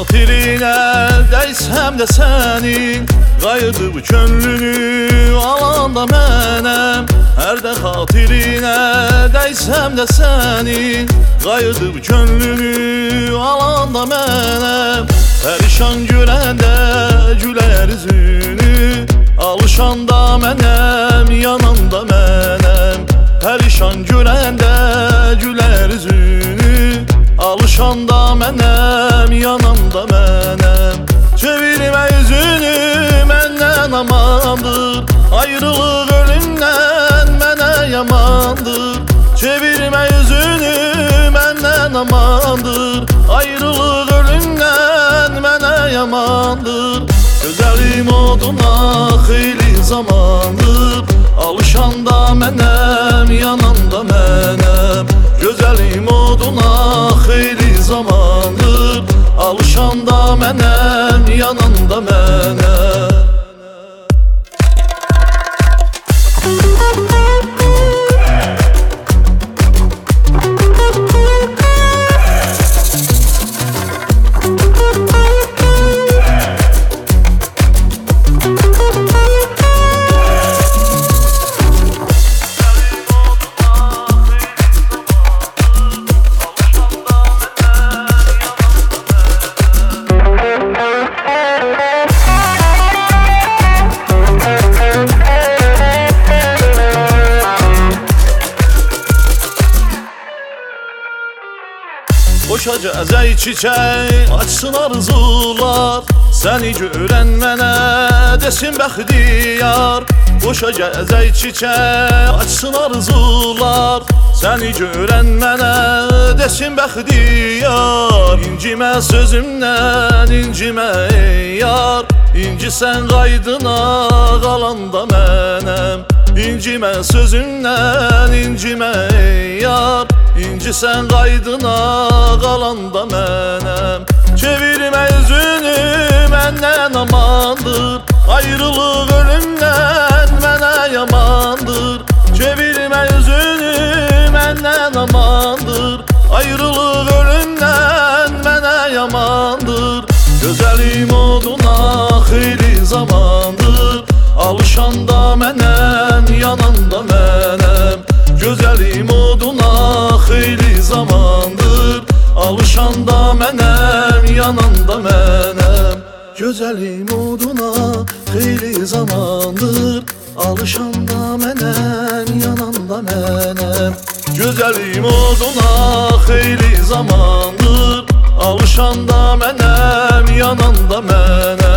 xatirinə dəysəm də sənin, qayıdıb könlünü alanda mənəm. Hər də xatirinə dəysəm də sənin, qayıdıb könlünü alanda mənəm. Pərişan görəndə gülər üzünü, alışanda mənəm, yananda mənəm. Pərişan görəndə gülər üzünü, alışanda mənəm, yananda mənəm. Çevirmə üzünü, məndən amandır, ayrılıq ölümdən mənə yamandır. Çevirmə üzünü, məndən amandır, ayrılıq ölümdən mənə yamandır. Gözəlim oduna xeyli zamandır, alışanda mənəm, yananda mənəm. Gözəlim oduna xeyli zamandır, alışanda mənəm, yananda mənəm. Boşaca əzəy çiçək, açsın arzular, səni görən mənə desin bəxtiyar. Boşaca əzəy çiçək, açsın arzular, səni görən mənə desin bəxtiyar. İncimə sözümdən, incimə ey yar, incisən qaydına qalanda mənəm. İncimə sözümdən, incimə ey yar, İncisən qaydına qalanda mənəm. Çevirmə üzünü, məndən amandır, ayrılıq ölümdən mənə yamandır. Çevirmə üzünü, məndən amandır, ayrılıq ölümdən mənə yamandır. Gözəlim oduna xeyli zamandır, alışanda mənəm, yananda mənəm. Gözəlim oduna xeyli zamandır, alışanda mənəm, yananda mənəm. Gözəlim oduna xeyli zamandır, alışanda mənəm, yananda mənəm. Gözəlim oduna xeyli zamandır, alışanda mənəm, yananda mənəm.